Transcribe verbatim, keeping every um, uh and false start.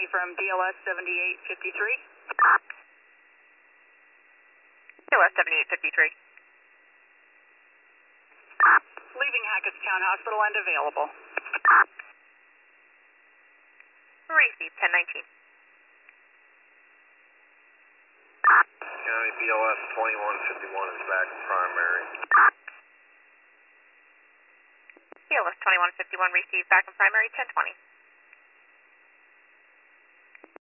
County from D L S seventy-eight fifty-three. D L S seventy-eight fifty-three. Leaving Hackettstown Hospital and available. Receive ten nineteen. County B L S twenty-one fifty-one is back in primary. B L S twenty-one fifty-one received back in primary ten twenty.